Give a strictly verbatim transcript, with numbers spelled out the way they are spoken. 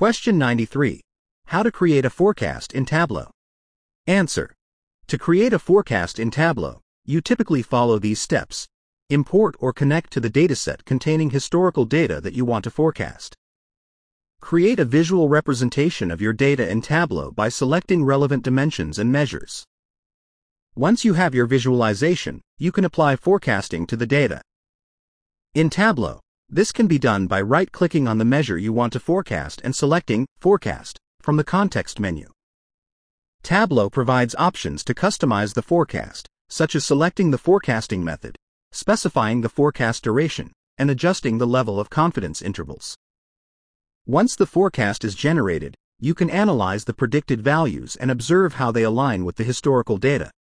Question ninety-three. How to create a forecast in Tableau. Answer. To create a forecast in Tableau, you typically follow these steps. Import or connect to the dataset containing historical data that you want to forecast. Create a visual representation of your data in Tableau by selecting relevant dimensions and measures. Once you have your visualization, you can apply forecasting to the data. In Tableau, this can be done by right-clicking on the measure you want to forecast and selecting Forecast from the context menu. Tableau provides options to customize the forecast, such as selecting the forecasting method, specifying the forecast duration, and adjusting the level of confidence intervals. Once the forecast is generated, you can analyze the predicted values and observe how they align with the historical data.